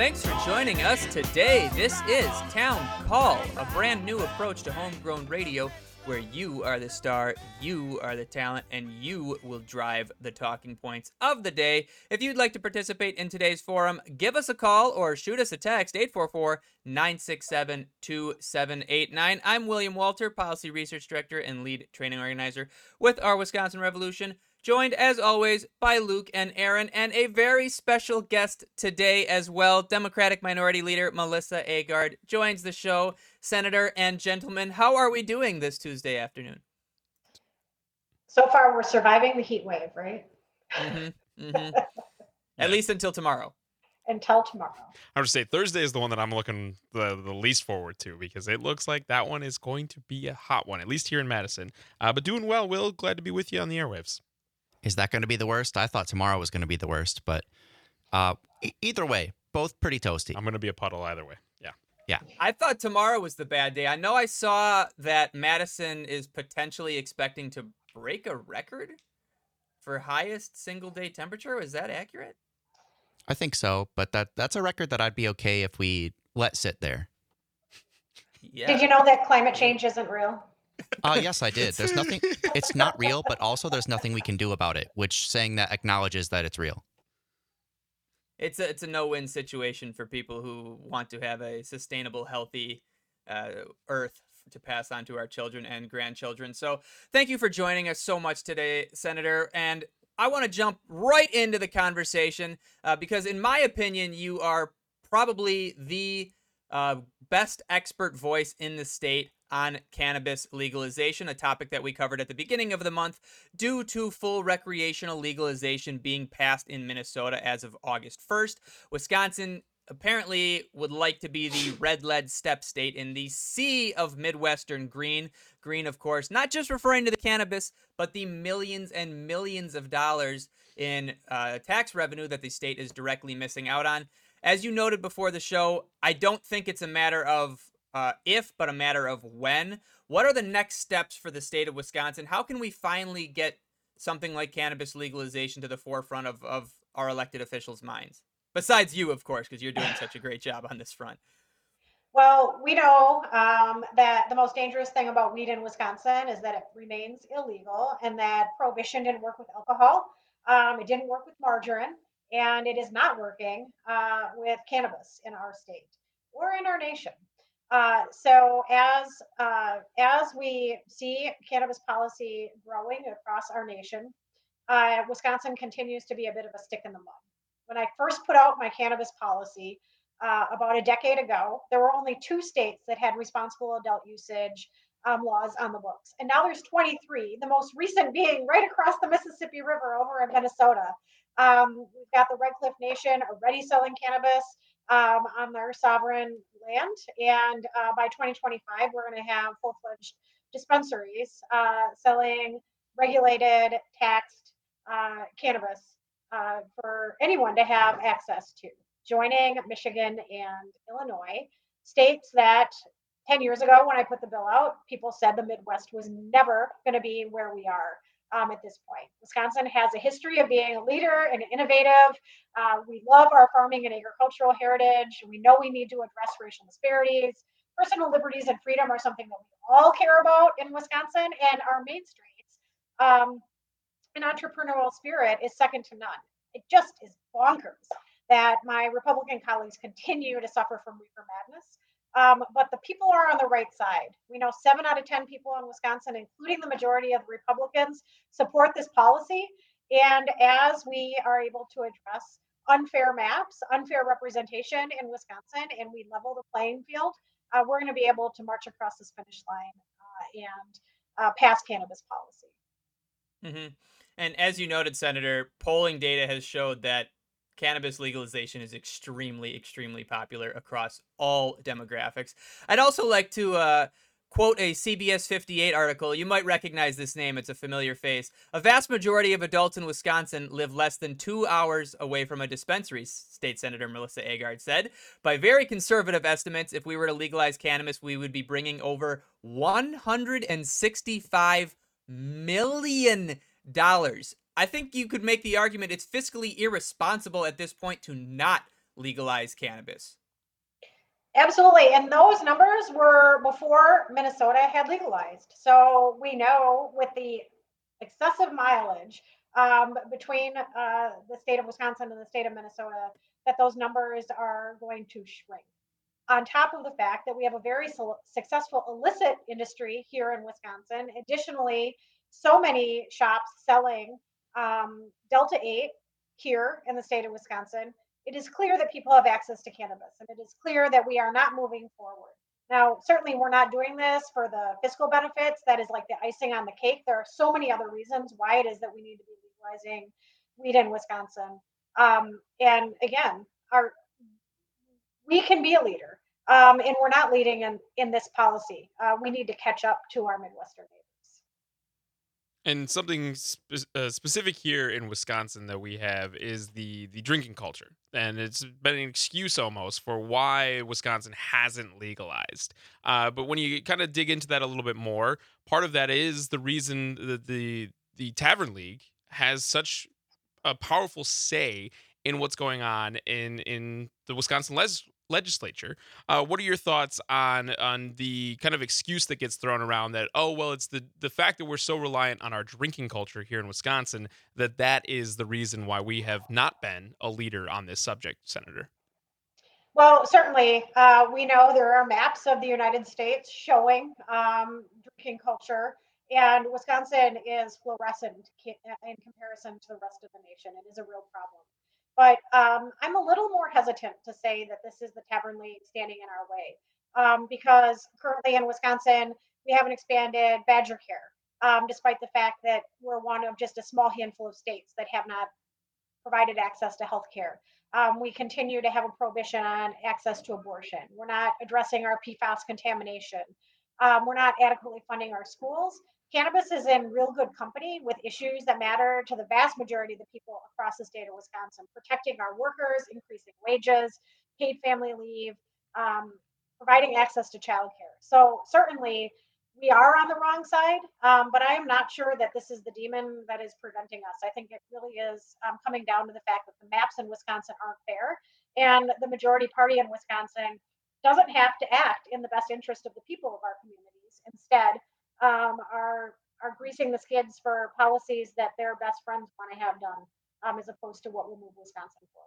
Thanks for joining us today. This is Town Call, a brand new approach to homegrown radio where you are the star, you are the talent, and you will drive the talking points of the day. If you'd like to participate in today's forum, give us a call or shoot us a text, 844-967-2789. I'm William Walter, Policy Research Director and Lead Training Organizer with our Wisconsin Revolution. Joined, as always, by Luke and Aaron, and a very special guest today as well. Democratic Minority Leader Melissa Agard joins the show. Senator and gentlemen, how are we doing this Tuesday afternoon? So far, we're surviving the heat wave, right? At least until tomorrow. Until tomorrow. I would say Thursday is the one that I'm looking the least forward to, because it looks like that one is going to be a hot one, at least here in Madison. But doing well, Will. Glad to be with you on the airwaves. Is that going to be the worst? I thought tomorrow was going to be the worst, but either way, both pretty toasty. I'm going to be a puddle either way. Yeah. I thought tomorrow was the bad day. I know I saw that Madison is potentially expecting to break a record for highest single-day temperature. Is that accurate? I think so, but that's a record that I'd be okay if we let sit there. Yeah. Did you know that climate change isn't real? Yes, I did. There's nothing, it's not real, but also there's nothing we can do about it, which saying that acknowledges that it's real. It's a no-win situation for people who want to have a sustainable, healthy Earth to pass on to our children and grandchildren. So thank you for joining us so much today, Senator. And I want to jump right into the conversation because, in my opinion, you are probably the best expert voice in the state on cannabis legalization, a topic that we covered at the beginning of the month, due to full recreational legalization being passed in Minnesota as of August 1st. Wisconsin apparently would like to be the red lead step state in the sea of Midwestern green. Green, of course, not just referring to the cannabis, but the millions and millions of dollars in tax revenue that the state is directly missing out on. As you noted before the show, I don't think it's a matter of if, but a matter of when. What are the next steps for the state of Wisconsin? How can we finally get something like cannabis legalization to the forefront of our elected officials' minds? Besides you, of course, because you're doing such a great job on this front. Well, we know that the most dangerous thing about weed in Wisconsin is that it remains illegal, and that prohibition didn't work with alcohol. It didn't work with margarine, and it is not working with cannabis in our state or in our nation. So as we see cannabis policy growing across our nation, Wisconsin continues to be a bit of a stick in the mud. When I first put out my cannabis policy about a decade ago, there were only 2 states that had responsible adult usage laws on the books. And now there's 23, the most recent being right across the Mississippi River over in Minnesota. We've got the Red Cliff Nation already selling cannabis on their sovereign land. And by 2025, we're going to have full-fledged dispensaries selling regulated, taxed cannabis for anyone to have access to, joining Michigan and Illinois, states that 10 years ago when I put the bill out, people said the Midwest was never going to be where we are at this point. Wisconsin has a history of being a leader and innovative. We love our farming and agricultural heritage. We know we need to address racial disparities. Personal liberties and freedom are something that we all care about in Wisconsin, and our main streets. An entrepreneurial spirit is second to none. It just is bonkers that my Republican colleagues continue to suffer from reefer madness. But the people are on the right side. We know 7 out of 10 people in Wisconsin, including the majority of the Republicans, support this policy. And as we are able to address unfair maps, unfair representation in Wisconsin, and we level the playing field, we're going to be able to march across this finish line and pass cannabis policy. Mm-hmm. And as you noted, Senator, polling data has showed that cannabis legalization is extremely, extremely popular across all demographics. I'd also like to quote a CBS 58 article. You might recognize this name. It's a familiar face. A vast majority of adults in Wisconsin live less than 2 hours away from a dispensary, State Senator Melissa Agard said. By very conservative estimates, if we were to legalize cannabis, we would be bringing over $165 million. I think you could make the argument it's fiscally irresponsible at this point to not legalize cannabis? Absolutely. And those numbers were before Minnesota had legalized. So we know with the excessive mileage between the state of Wisconsin and the state of Minnesota, that those numbers are going to shrink. On top of the fact that we have a very successful illicit industry here in Wisconsin. Additionally, so many shops selling Delta 8 here in the state of Wisconsin. It is clear that people have access to cannabis, and it is clear that we are not moving forward. Now, certainly, we're not doing this for the fiscal benefits. That is like the icing on the cake. There are so many other reasons why it is that we need to be legalizing weed in Wisconsin. And again, our we can be a leader, and we're not leading in this policy. We need to catch up to our Midwestern neighbors. And something specific here in Wisconsin that we have is the drinking culture, and it's been an excuse almost for why Wisconsin hasn't legalized. But when you kind of dig into that a little bit more, part of that is the reason that the Tavern League has such a powerful say in what's going on in the Wisconsin legislature. What are your thoughts on the kind of excuse that gets thrown around that, oh well, it's the fact that we're so reliant on our drinking culture here in Wisconsin that is the reason why we have not been a leader on this subject, Senator? Well, certainly, we know there are maps of the United States showing drinking culture, and Wisconsin is fluorescent in comparison to the rest of the nation. It is a real problem. But I'm a little more hesitant to say that this is the Tavern League standing in our way, because currently in Wisconsin, we haven't expanded Badger Care, despite the fact that we're one of just a small handful of states that have not provided access to health care. We continue to have a prohibition on access to abortion. We're not addressing our PFAS contamination. We're not adequately funding our schools. Cannabis is in real good company with issues that matter to the vast majority of the people across the state of Wisconsin, protecting our workers, increasing wages, paid family leave, um, providing access to childcare. So certainly we are on the wrong side, but I am not sure that this is the demon that is preventing us. I think it really is coming down to the fact that the maps in Wisconsin aren't fair, and the majority party in Wisconsin doesn't have to act in the best interest of the people of our communities. Instead, are greasing the skids for policies that their best friends want to have done, as opposed to what will move Wisconsin forward.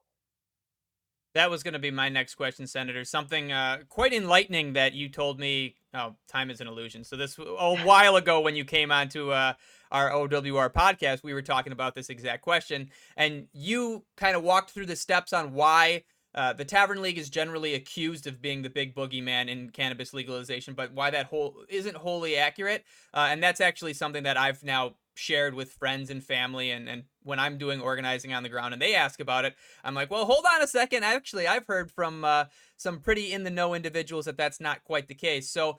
That was going to be my next question, Senator. Something quite enlightening that you told me. Oh, time is an illusion. So this a while ago when you came on to our OWR podcast, we were talking about this exact question, and you kind of walked through the steps on why the Tavern League is generally accused of being the big boogeyman in cannabis legalization, but why that whole isn't wholly accurate. And that's actually something that I've now shared with friends and family, and when I'm doing organizing on the ground and they ask about it, I'm like, well, hold on a second. Actually, I've heard from some pretty in the know individuals that that's not quite the case. So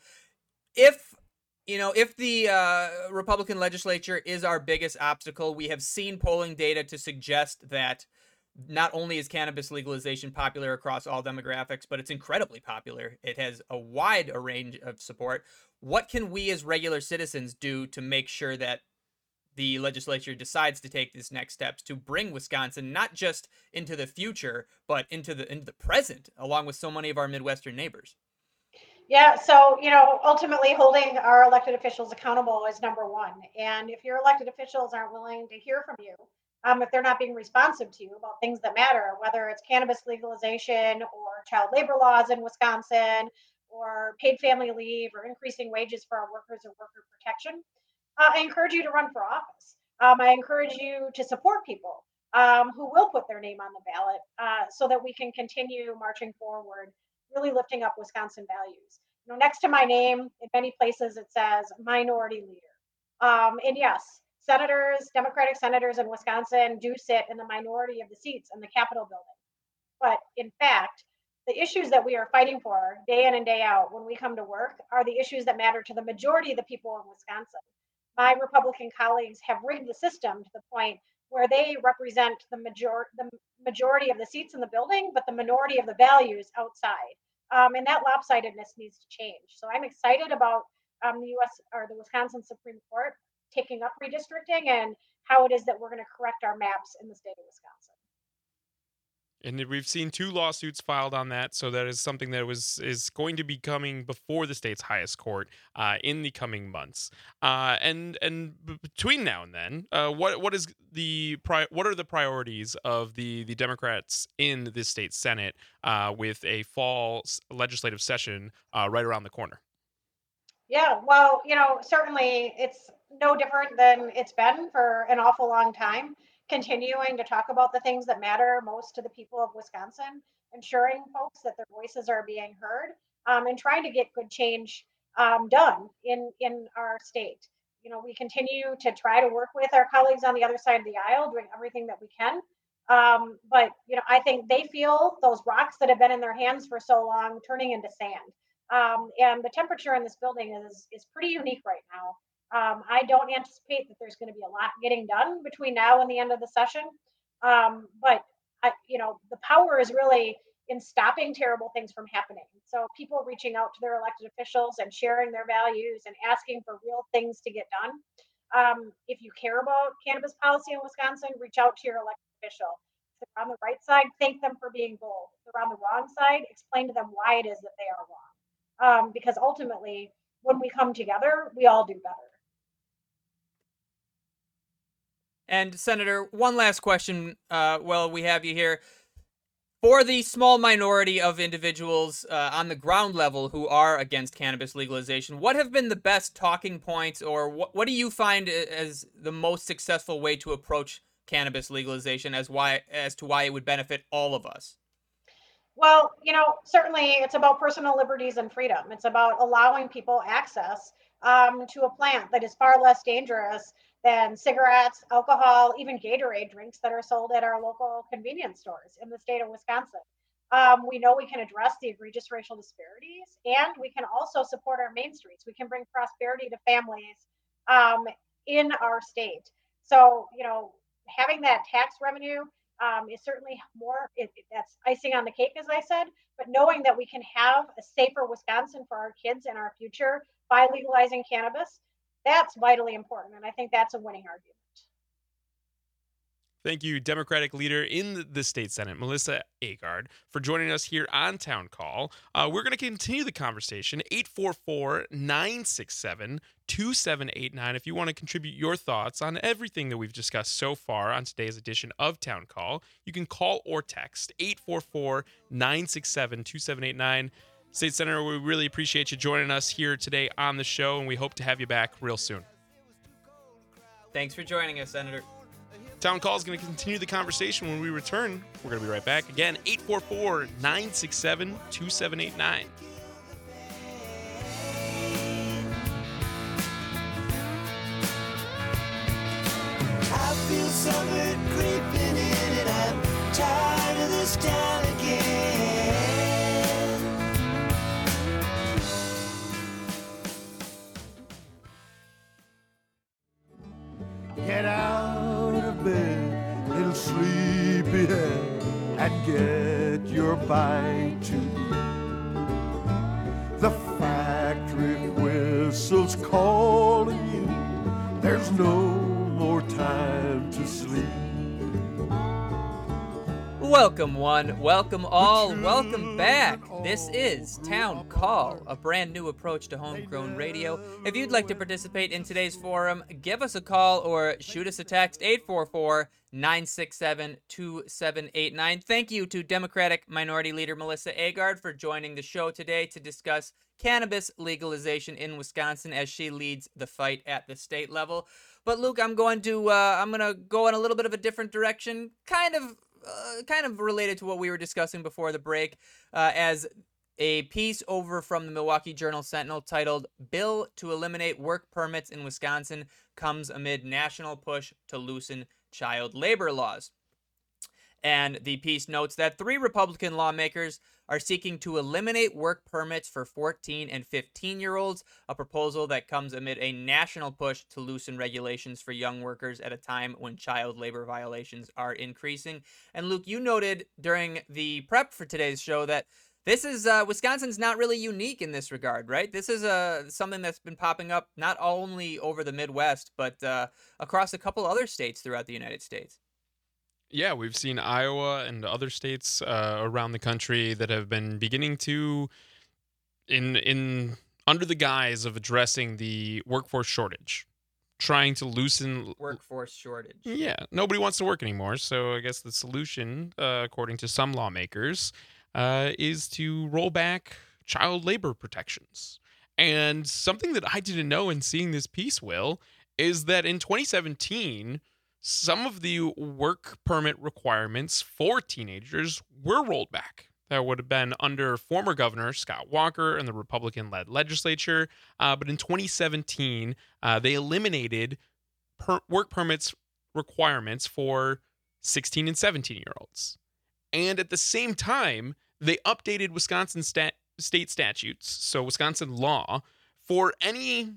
if if the Republican legislature is our biggest obstacle, we have seen polling data to suggest that not only is cannabis legalization popular across all demographics, but it's incredibly popular. It has a wide range of support. What can we as regular citizens do to make sure that the legislature decides to take these next steps to bring Wisconsin not just into the future, but into the present, along with so many of our Midwestern neighbors? Yeah, so ultimately holding our elected officials accountable is number one. And if your elected officials aren't willing to hear from you, if they're not being responsive to you about things that matter, whether it's cannabis legalization or child labor laws in Wisconsin, or paid family leave, or increasing wages for our workers or worker protection, I encourage you to run for office. I encourage you to support people who will put their name on the ballot, so that we can continue marching forward, really lifting up Wisconsin values. Next to my name, in many places it says minority leader. And yes, Democratic senators in Wisconsin do sit in the minority of the seats in the Capitol building. But in fact, the issues that we are fighting for day in and day out when we come to work are the issues that matter to the majority of the people in Wisconsin. My Republican colleagues have rigged the system to the point where they represent the majority of the seats in the building, but the minority of the values outside. And that lopsidedness needs to change. So I'm excited about the U.S. or the Wisconsin Supreme Court taking up redistricting and how it is that we're going to correct our maps in the state of Wisconsin. And we've seen 2 lawsuits filed on that, so that is something that is going to be coming before the state's highest court in the coming months. Between now and then, what are the priorities of the Democrats in this state Senate with a fall legislative session right around the corner? Yeah, well, certainly it's no different than it's been for an awful long time, continuing to talk about the things that matter most to the people of Wisconsin, ensuring folks that their voices are being heard, and trying to get good change done in our state. We continue to try to work with our colleagues on the other side of the aisle, doing everything that we can. But I think they feel those rocks that have been in their hands for so long turning into sand. And the temperature in this building is pretty unique right now. I don't anticipate that there's going to be a lot getting done between now and the end of the session. But the power is really in stopping terrible things from happening. So people reaching out to their elected officials and sharing their values and asking for real things to get done. If you care about cannabis policy in Wisconsin, reach out to your elected official. If they're on the right side, thank them for being bold. If they're on the wrong side, explain to them why it is that they are wrong, because ultimately, when we come together, we all do better. And Senator, one last question. Well, we have you here. For the small minority of individuals on the ground level who are against cannabis legalization, what have been the best talking points, or what do you find as the most successful way to approach cannabis legalization as to why it would benefit all of us? Well, certainly it's about personal liberties and freedom. It's about allowing people access to a plant that is far less dangerous than cigarettes, alcohol, even Gatorade drinks that are sold at our local convenience stores in the state of Wisconsin. We know we can address the egregious racial disparities, and we can also support our main streets. We can bring prosperity to families in our state. So, having that tax revenue is certainly that's icing on the cake, as I said. But knowing that we can have a safer Wisconsin for our kids and our future by legalizing cannabis, that's vitally important. And I think that's a winning argument. Thank you, Democratic leader in the state Senate, Melissa Agard, for joining us here on Town Call. We're going to continue the conversation. 844-967-2789. If you want to contribute your thoughts on everything that we've discussed so far on today's edition of Town Call, you can call or text 844-967-2789. State Senator, we really appreciate you joining us here today on the show, and we hope to have you back real soon. Thanks for joining us, Senator. Town Call is going to continue the conversation when we return. We're going to be right back. Again, 844-967-2789. I feel summer creeping in and I'm tired of this town again. Get out of bed, little sleepyhead, and get your bite to eat. The factory whistle's calling you. There's no more time to sleep. Welcome one, welcome all, welcome back. This is Town Call, a brand new approach to homegrown radio. If you'd like to participate in today's forum, give us a call or shoot us a text, 844-967-2789. Thank you to Democratic Minority Leader Melissa Agard for joining the show today to discuss cannabis legalization in Wisconsin as she leads the fight at the state level. But Luke, I'm going to go in a little bit of a different direction, kind of related to what we were discussing before the break, as a piece over from the Milwaukee Journal-Sentinel titled "Bill to Eliminate Work Permits in Wisconsin Comes Amid National Push to Loosen Child Labor Laws." And the piece notes that 3 Republican lawmakers are seeking to eliminate work permits for 14 and 15-year-olds, a proposal that comes amid a national push to loosen regulations for young workers at a time when child labor violations are increasing. And Luke, you noted during the prep for today's show that this is Wisconsin's not really unique in this regard, right? This is something that's been popping up not only over the Midwest, but across a couple other states throughout the United States. Yeah, we've seen Iowa and other states around the country that have been beginning to, in under the guise of addressing the workforce shortage, trying to loosen. Workforce shortage. Yeah, nobody wants to work anymore. So I guess the solution, according to some lawmakers, is to roll back child labor protections. And something that I didn't know in seeing this piece, Will, is that in 2017, some of the work permit requirements for teenagers were rolled back. That would have been under former Governor Scott Walker and the Republican-led legislature. But in 2017, they eliminated work permits requirements for 16 and 17-year-olds. And at the same time, they updated Wisconsin state statutes, so Wisconsin law, for any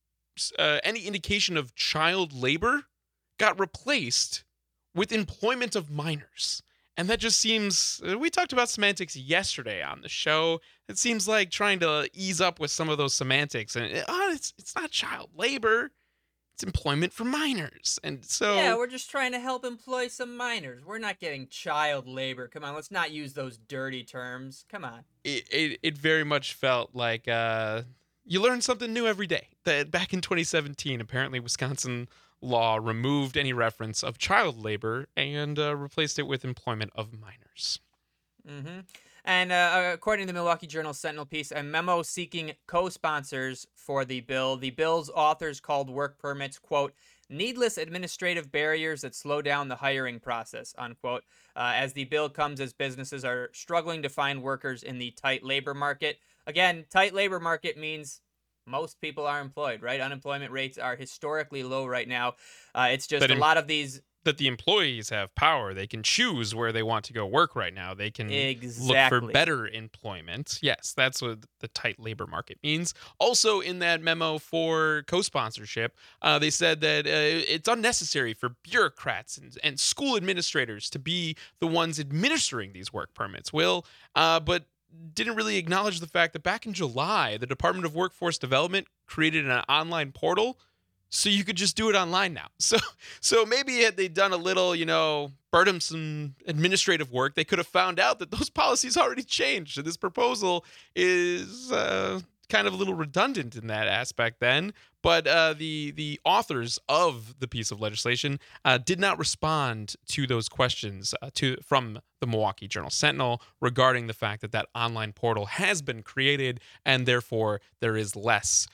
indication of child labor got replaced with employment of minors. And that just seems, we talked about semantics yesterday on the show. It seems like trying to ease up with some of those semantics. And it's not child labor. It's employment for minors. And so... Yeah, we're just trying to help employ some minors. We're not getting child labor. Come on, let's not use those dirty terms. Come on. It very much felt like you learn something new every day. That back in 2017, apparently Wisconsin law removed any reference of child labor and replaced it with employment of minors. Mm-hmm. And according to the Milwaukee Journal Sentinel piece, a memo seeking co-sponsors for the bill. The bill's authors called work permits, quote, needless administrative barriers that slow down the hiring process, unquote, as the bill comes as businesses are struggling to find workers in the tight labor market. Again, tight labor market means most people are employed, right? Unemployment rates are historically low right now. It's just a lot of these... That the employees have power. They can choose where they want to go work right now. They can look for better employment. Yes, that's what the tight labor market means. Also, in that memo for co-sponsorship, they said that it's unnecessary for bureaucrats and school administrators to be the ones administering these work permits. But didn't really acknowledge the fact that back in July, the Department of Workforce Development created an online portal so you could just do it online now. So maybe had they done a little, burdensome administrative work, they could have found out that those policies already changed. So this proposal is kind of a little redundant in that aspect then. But the authors of the piece of legislation did not respond to those questions from the Milwaukee Journal Sentinel regarding the fact that online portal has been created and therefore there is less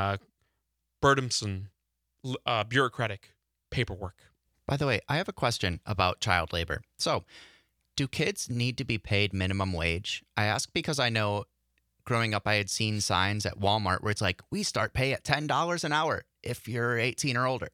burdensome bureaucratic paperwork. By the way, I have a question about child labor. So, do kids need to be paid minimum wage? I ask because I know growing up I had seen signs at Walmart where it's like, we start pay at $10 an hour if you're 18 or older.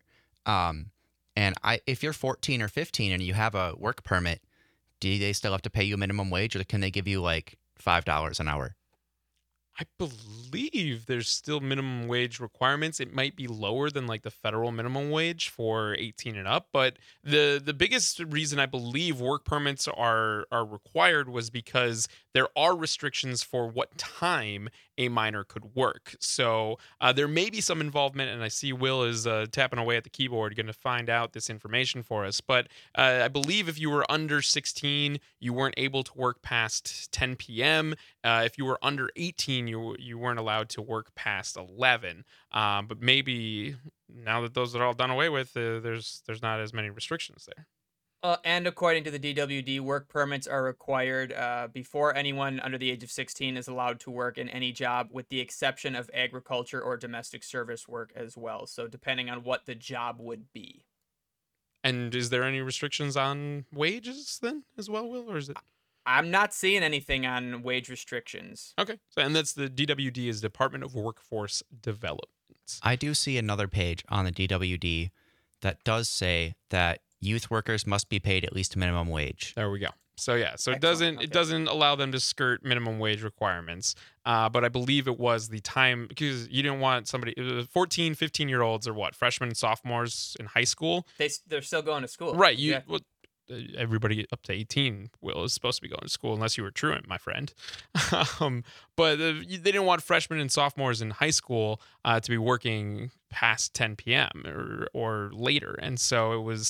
If you're 14 or 15 and you have a work permit, do they still have to pay you minimum wage, or can they give you like $5 an hour? I believe there's still minimum wage requirements. It might be lower than like the federal minimum wage for 18 and up, but the biggest reason I believe work permits are required was because there are restrictions for what time a minor could work. So there may be some involvement, and I see Will is tapping away at the keyboard, going to find out this information for us. But I believe if you were under 16, you weren't able to work past 10 p.m. If you were under 18, you weren't allowed to work past 11. But maybe now that those are all done away with, there's not as many restrictions there. And according to the DWD, work permits are required before anyone under the age of 16 is allowed to work in any job, with the exception of agriculture or domestic service work as well. So depending on what the job would be. And is there any restrictions on wages then as well, Will, or is it? I'm not seeing anything on wage restrictions. Okay. So, and that's the DWD is Department of Workforce Development. I do see another page on the DWD that does say that youth workers must be paid at least minimum wage. There we go. So yeah, so Excellent. it doesn't allow them to skirt minimum wage requirements. But I believe it was the time, because you didn't want somebody 14, 15-year-olds or what, freshmen and sophomores in high school. They're still going to school. Right. Yeah. Everybody up to 18 is supposed to be going to school unless you were truant, my friend. But they didn't want freshmen and sophomores in high school to be working past 10 p.m. or later. And so it was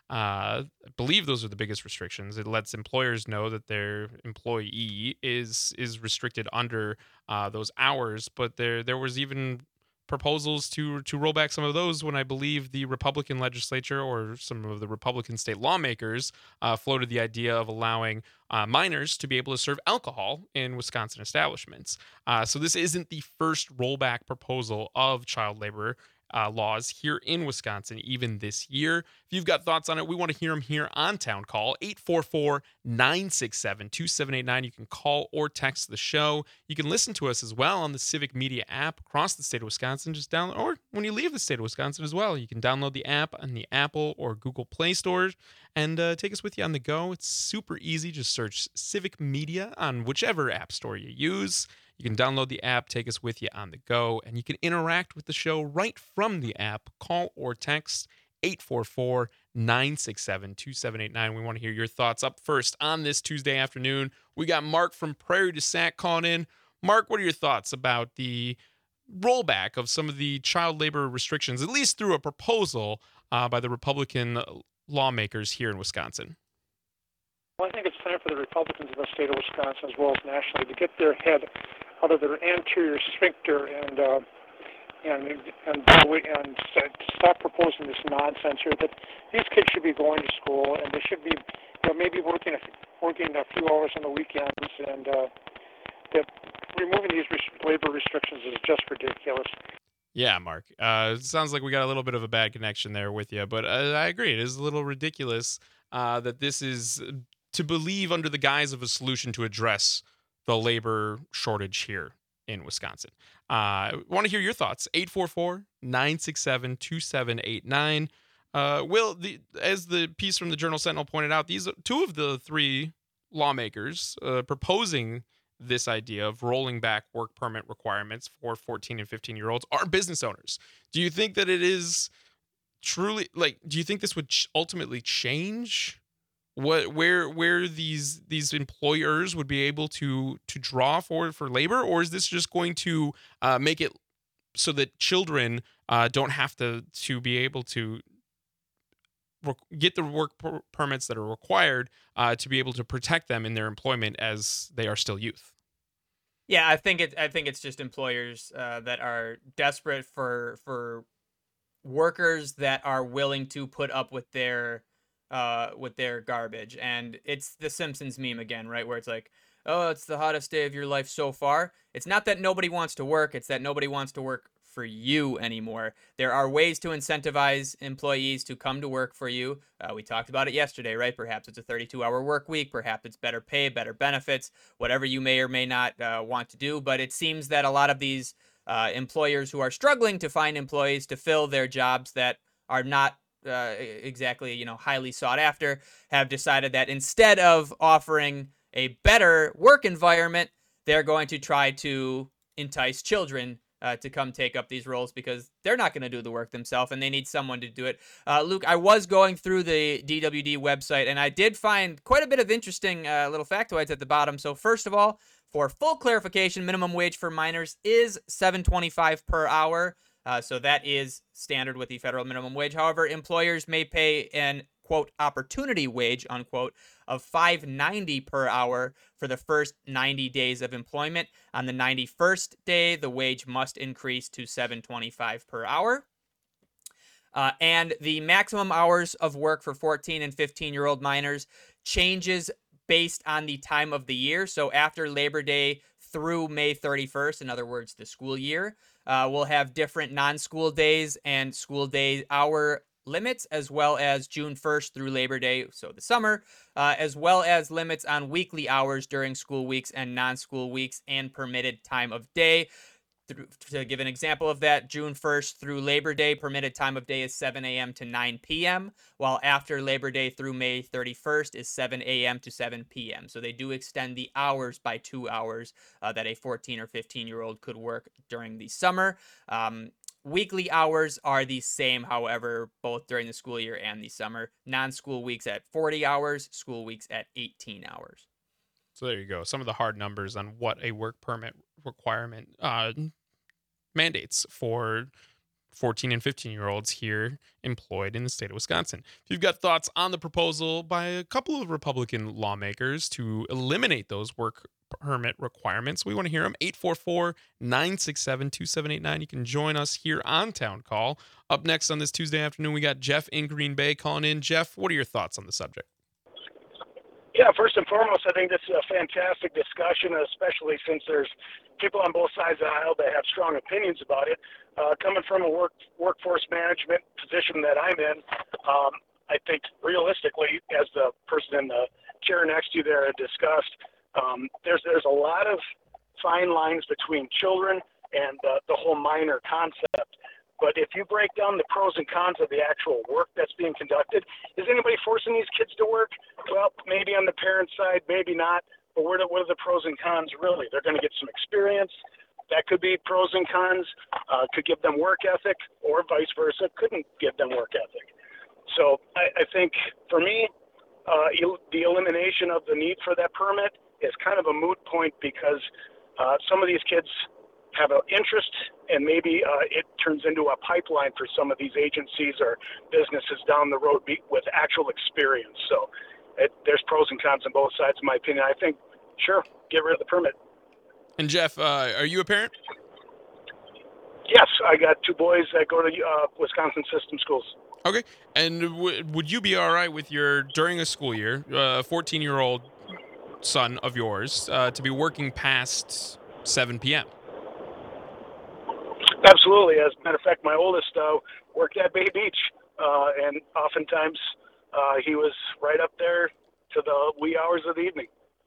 I believe those are the biggest restrictions. It lets employers know that their employee is restricted under those hours. But there was even proposals to roll back some of those when I believe the Republican legislature or some of the Republican state lawmakers floated the idea of allowing minors to be able to serve alcohol in Wisconsin establishments. So this isn't the first rollback proposal of child labor laws here in Wisconsin, even this year. If you've got thoughts on it, we want to hear them here on Town Call, 844-967-2789. You can call or text the show. You can listen to us as well on the Civic Media app across the state of Wisconsin. Just download, or when you leave the state of Wisconsin as well, you can download the app on the Apple or Google Play stores and take us with you on the go. It's super easy. Just search Civic Media on whichever app store you use. You can download the app, take us with you on the go, and you can interact with the show right from the app. Call or text 844-967-2789. We want to hear your thoughts. Up first on this Tuesday afternoon, we got Mark from Prairie du Sac calling in. Mark, what are your thoughts about the rollback of some of the child labor restrictions, at least through a proposal by the Republican lawmakers here in Wisconsin? Well, I think it's time for the Republicans in the state of Wisconsin, as well as nationally, to get their head out of their anterior sphincter and stop proposing this nonsense here. That these kids should be going to school and they should be, maybe working a few hours on the weekends, and that removing these labor restrictions is just ridiculous. Yeah, Mark. It sounds like we got a little bit of a bad connection there with you, but I agree. It is a little ridiculous that this is to believe under the guise of a solution to address the labor shortage here in Wisconsin. I want to hear your thoughts. 844-967-2789. Will, as the piece from the Journal Sentinel pointed out, these two of the three lawmakers proposing this idea of rolling back work permit requirements for 14 and 15-year-olds are business owners. Do you think that it is truly, do you think this would ultimately change where these employers would be able to draw for labor, or is this just going to make it so that children don't have to be able to get the work permits that are required to be able to protect them in their employment as they are still youth? Yeah, I think it's just employers that are desperate for workers that are willing to put up with their garbage. And it's the Simpsons meme again, right? Where it's like, oh, it's the hottest day of your life so far. It's not that nobody wants to work. It's that nobody wants to work for you anymore. There are ways to incentivize employees to come to work for you. We talked about it yesterday, right? Perhaps it's a 32-hour work week. Perhaps it's better pay, better benefits, whatever you may or may not want to do. But it seems that a lot of these employers who are struggling to find employees to fill their jobs that are not exactly, highly sought after, have decided that instead of offering a better work environment, they're going to try to entice children to come take up these roles because they're not going to do the work themselves and they need someone to do it. Luke, I was going through the DWD website and I did find quite a bit of interesting little factoids at the bottom. So first of all, for full clarification, minimum wage for minors is $7.25 per hour. So that is standard with the federal minimum wage. However, employers may pay an, quote, opportunity wage, unquote, of $5.90 per hour for the first 90 days of employment. On the 91st day, the wage must increase to $7.25 per hour. And the maximum hours of work for 14 and 15-year-old minors changes based on the time of the year. So after Labor Day through May 31st, in other words, the school year, we'll have different non-school days and school day hour limits, as well as June 1st through Labor Day, so the summer, as well as limits on weekly hours during school weeks and non-school weeks and permitted time of day. To give an example of that, June 1st through Labor Day, permitted time of day is 7 a.m. to 9 p.m., while after Labor Day through May 31st is 7 a.m. to 7 p.m. So they do extend the hours by 2 hours that a 14 or 15-year-old could work during the summer. Weekly hours are the same, however, both during the school year and the summer. Non-school weeks at 40 hours, school weeks at 18 hours. So there you go. Some of the hard numbers on what a work permit requirement mandates for 14 and 15-year-olds here employed in the state of Wisconsin. If you've got thoughts on the proposal by a couple of Republican lawmakers to eliminate those work permit requirements, we want to hear them. 844-967-2789. You can join us here on Town Call. Up next on this Tuesday afternoon, we got Jeff in Green Bay calling in. Jeff, what are your thoughts on the subject? Yeah, first and foremost, I think this is a fantastic discussion, especially since there's people on both sides of the aisle that have strong opinions about it. Coming from a workforce management position that I'm in, I think realistically, as the person in the chair next to you there had discussed, there's a lot of fine lines between children and the whole minor concept. But if you break down the pros and cons of the actual work that's being conducted, is anybody forcing these kids to work? Well, maybe on the parent side, maybe not. But what are the pros and cons really? They're going to get some experience. That could be pros and cons. Could give them work ethic, or vice versa, couldn't give them work ethic. So I think for me, the elimination of the need for that permit is kind of a moot point because some of these kids have an interest, and maybe it turns into a pipeline for some of these agencies or businesses down the road with actual experience. So there's pros and cons on both sides, in my opinion. I think, sure, get rid of the permit. And Jeff, are you a parent? Yes, I got two boys that go to Wisconsin system schools. Okay. And would you be all right with during a school year, 14-year-old son of yours to be working past 7 p.m.? Absolutely. As a matter of fact, my oldest worked at Bay Beach, and oftentimes he was right up there to the wee hours of the evening.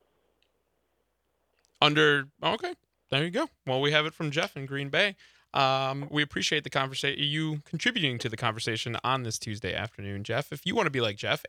Okay, there you go. Well, we have it from Jeff in Green Bay. We appreciate the conversation, you contributing to the conversation on this Tuesday afternoon, Jeff. If you want to be like Jeff,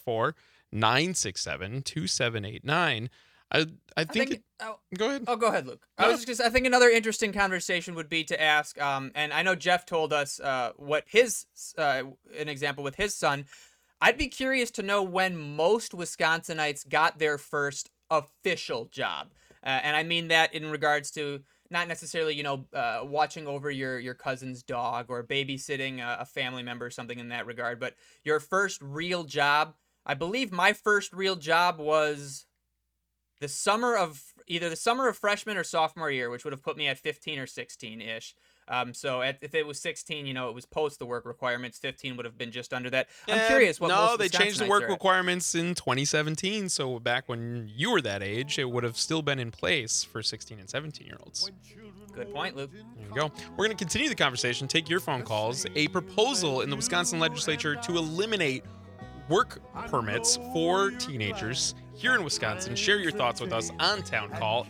844-967-2789. I think go ahead. Oh, go ahead, Luke. No. I think another interesting conversation would be to ask, and I know Jeff told us what his an example with his son. I'd be curious to know when most Wisconsinites got their first official job, and I mean that in regards to not necessarily watching over your cousin's dog or babysitting a family member or something in that regard, but your first real job. I believe my first real job was either the summer of freshman or sophomore year, which would have put me at 15 or 16-ish. So if it was 16, it was post the work requirements. 15 would have been just under that. I'm curious what most they changed the work Wisconsinites are at. requirements in 2017. So back when you were that age, it would have still been in place for 16 and 17-year-olds. Good point, Luke. There you go. We're going to continue the conversation, take your phone calls. A proposal in the Wisconsin legislature to eliminate work permits for teenagers here in Wisconsin. Share your thoughts with us on Town Call,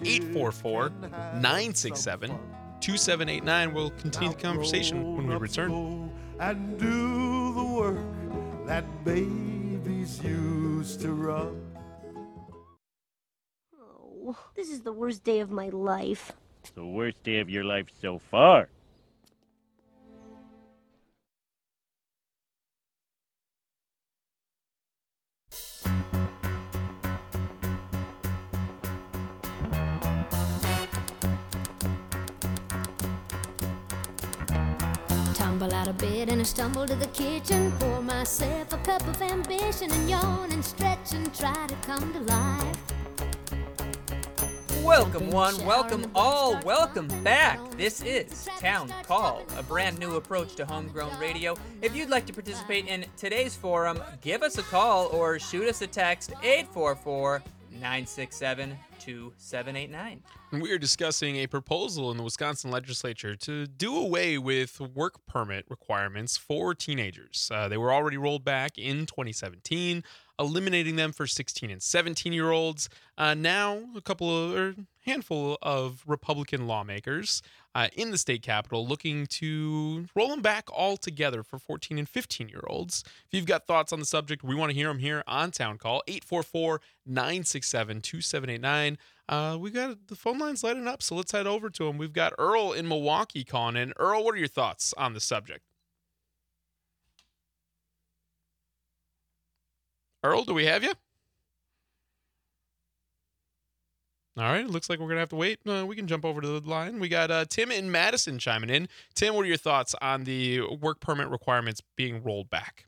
844-967-2789. We'll continue the conversation when we return. And do the work that babies used to rub. Oh, this is the worst day of my life. It's the worst day of your life so far. Tumble out of bed and I stumble to the kitchen, pour myself a cup of ambition and yawn and stretch and try to come to life. Welcome one, welcome all, welcome back. This is Town Call, a brand new approach to homegrown radio. If you'd like to participate in today's forum, give us a call or shoot us a text, 844-967-2789. We are discussing a proposal in the Wisconsin legislature to do away with work permit requirements for teenagers. They were already rolled back in 2017, eliminating them for 16 and 17-year-olds. Now, a handful of Republican lawmakers in the state capitol looking to roll them back altogether for 14 and 15-year-olds. If you've got thoughts on the subject, we want to hear them here on Town Call, 844-967-2789. We got the phone lines lighting up, so let's head over to them. We've got Earl in Milwaukee calling in. Earl, what are your thoughts on the subject? Earl, do we have you? All right, it looks like we're going to have to wait. We can jump over to the line. We got Tim in Madison chiming in. Tim, what are your thoughts on the work permit requirements being rolled back?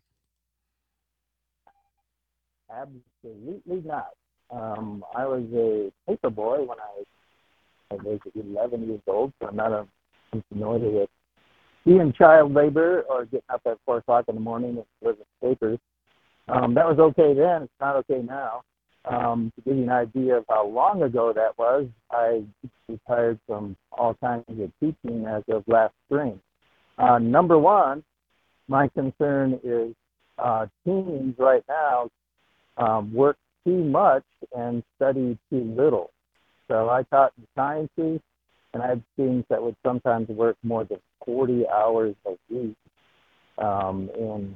Absolutely not. I was a paper boy when I was 11 years old, so I'm not familiar with being child labor or getting up at 4 o'clock in the morning and delivering papers. That was okay then. It's not okay now. To give you an idea of how long ago that was, I retired from all kinds of teaching as of last spring. Number one, my concern is teens right now work too much and study too little. So I taught in sciences, and I had students that would sometimes work more than 40 hours a week in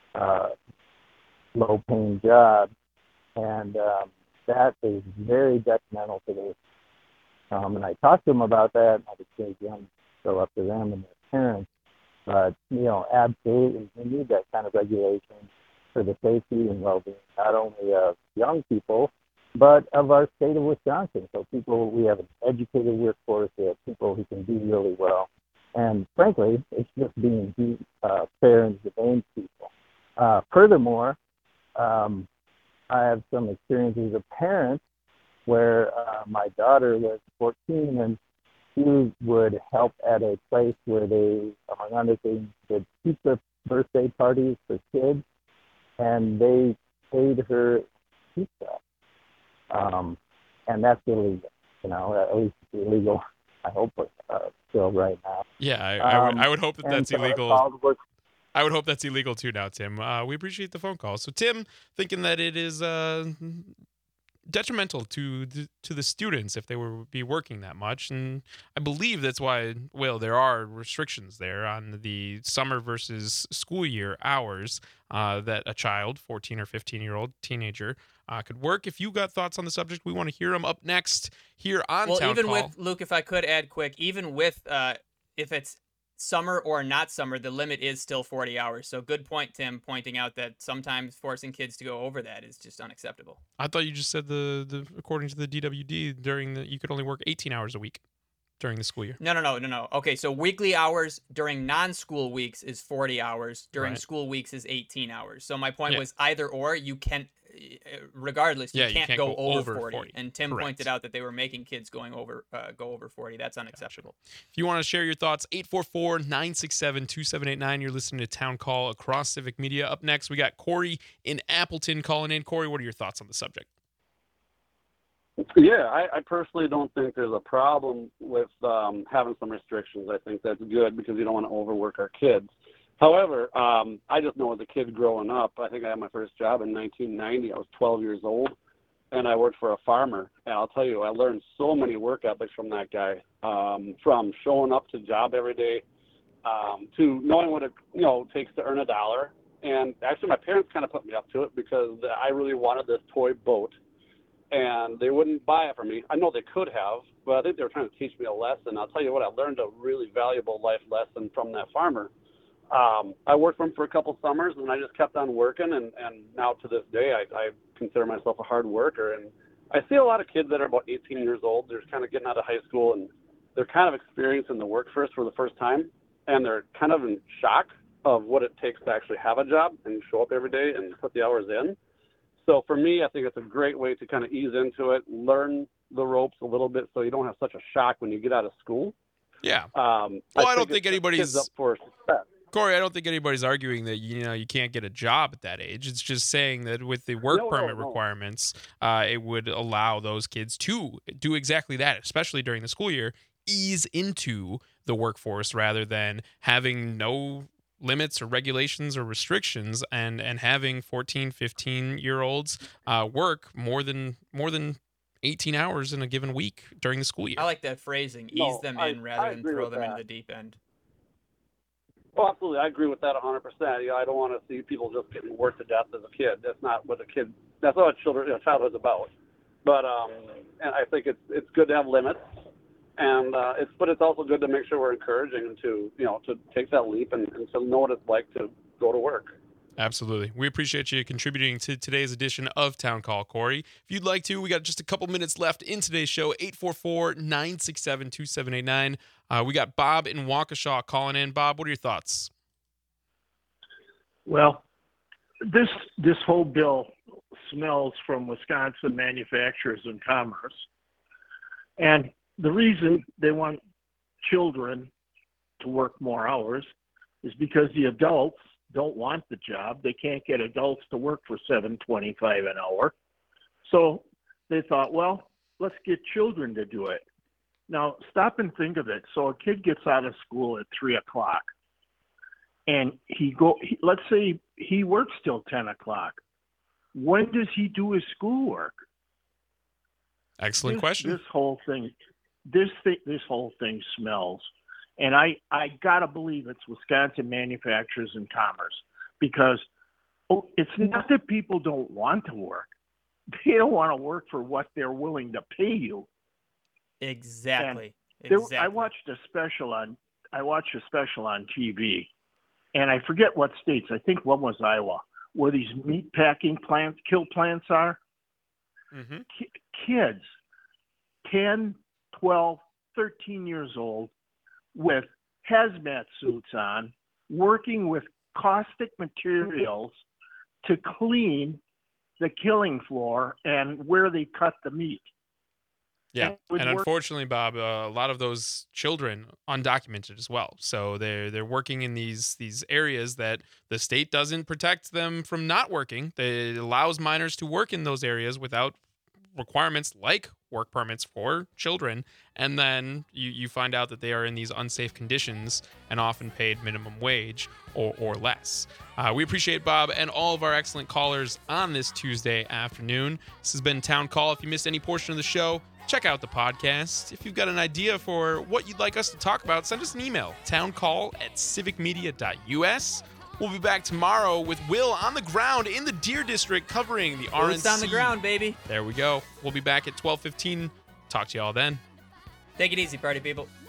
low-paying jobs, and that is very detrimental to this. And I talked to them about that, and I would say, go up to them and their parents. But, absolutely, we need that kind of regulation for the safety and well-being, not only of young people, but of our state of Wisconsin. So we have an educated workforce, we have people who can do really well. And frankly, it's just being fair and humane to people. Furthermore, I have some experiences as a parent where my daughter was 14 and she would help at a place where they, among other things, did pizza birthday parties for kids, and they paid her pizza. And that's illegal, at least it's illegal, I hope, still right now. Yeah, I would hope that's illegal. I would hope that's illegal too now, Tim. We appreciate the phone call. So Tim, thinking that it is detrimental to the students if they were be working that much, and I believe that's why, there are restrictions there on the summer versus school year hours that a child, 14 or 15-year-old teenager, could work. If you got thoughts on the subject, we want to hear them up next here on Town even Call. with Luke, if I could add quick, even with if it's summer or not summer, the limit is still 40 hours. So good point, Tim, pointing out that sometimes forcing kids to go over that is just unacceptable. I thought you just said the according to the DWD you could only work 18 hours a week during the school year. No. Okay, so weekly hours during non-school weeks is 40 hours. During Right. school weeks is 18 hours. So my point was either or, you can't, regardless, you Yeah, can't go over 40. And Tim Correct. pointed out that they were making kids go over 40. That's unacceptable. If you want to share your thoughts, 844-967-2789. You're listening to Town Call across Civic Media. Up next, we got Corey in Appleton calling in. Corey, what are your thoughts on the subject? Yeah, I personally don't think there's a problem with having some restrictions. I think that's good because you don't want to overwork our kids. However, I just know as a kid growing up, I think I had my first job in 1990. I was 12 years old, and I worked for a farmer. And I'll tell you, I learned so many work ethics from that guy, from showing up to job every day, to knowing what it takes to earn a dollar. And actually, my parents kind of put me up to it because I really wanted this toy boat. And they wouldn't buy it for me. I know they could have, but I think they were trying to teach me a lesson. I'll tell you what, I learned a really valuable life lesson from that farmer. I worked for him for a couple summers, and I just kept on working, and now to this day, I consider myself a hard worker. And I see a lot of kids that are about 18 years old. They're kind of getting out of high school, and they're kind of experiencing the workforce for the first time, and they're kind of in shock of what it takes to actually have a job and show up every day and put the hours in. So for me, I think it's a great way to kind of ease into it, learn the ropes a little bit so you don't have such a shock when you get out of school. Yeah. I don't think anybody's up for success. Corey, I don't think anybody's arguing that you can't get a job at that age. It's just saying that with the work permit requirements, it would allow those kids to do exactly that, especially during the school year, ease into the workforce rather than having no limits or regulations or restrictions and having 14, 15-year-olds work more than 18 hours in a given week during the school year. I like that phrasing, ease them in rather than throw them into the deep end. Oh, absolutely. I agree with that 100%. I don't want to see people just getting worked to death as a kid. That's not what that's not what childhood's about. But and I think it's good to have limits. And but it's also good to make sure we're encouraging them to take that leap and to know what it's like to go to work. Absolutely. We appreciate you contributing to today's edition of Town Call, Corey. If you'd like to, we got just a couple minutes left in today's show, 844-967-2789. We got Bob in Waukesha calling in. Bob, what are your thoughts? Well, this whole bill smells from Wisconsin Manufacturers and Commerce. And the reason they want children to work more hours is because the adults don't want the job. They can't get adults to work for $7.25 an hour. So they thought, well, let's get children to do it. Now, stop and think of it. So a kid gets out of school at 3 o'clock, and let's say he works till 10 o'clock. When does he do his schoolwork? Excellent question. This whole thing smells. And I got to believe it's Wisconsin Manufacturers and Commerce, because it's not that people don't want to work. They don't want to work for what they're willing to pay you. Exactly. I watched a special on TV, and I forget what states. I think one was Iowa, where these meat packing kill plants are. Mm-hmm. Kids, 10, 12, 13 years old, with hazmat suits on, working with caustic materials to clean the killing floor and where they cut the meat. Yeah, and unfortunately, Bob, a lot of those children undocumented as well. So they're working in these areas that the state doesn't protect them from not working. It allows minors to work in those areas without requirements like work permits for children, and then you find out that they are in these unsafe conditions and often paid minimum wage or less. We appreciate Bob and all of our excellent callers on this Tuesday afternoon. This has been Town Call. If you missed any portion of the show, check out the podcast. If you've got an idea for what you'd like us to talk about, send us an email, towncall@civicmedia.us. We'll be back tomorrow with Will on the ground in the Deer District covering the RNC. Boots on the ground, baby. There we go. We'll be back at 12:15. Talk to you all then. Take it easy, party people.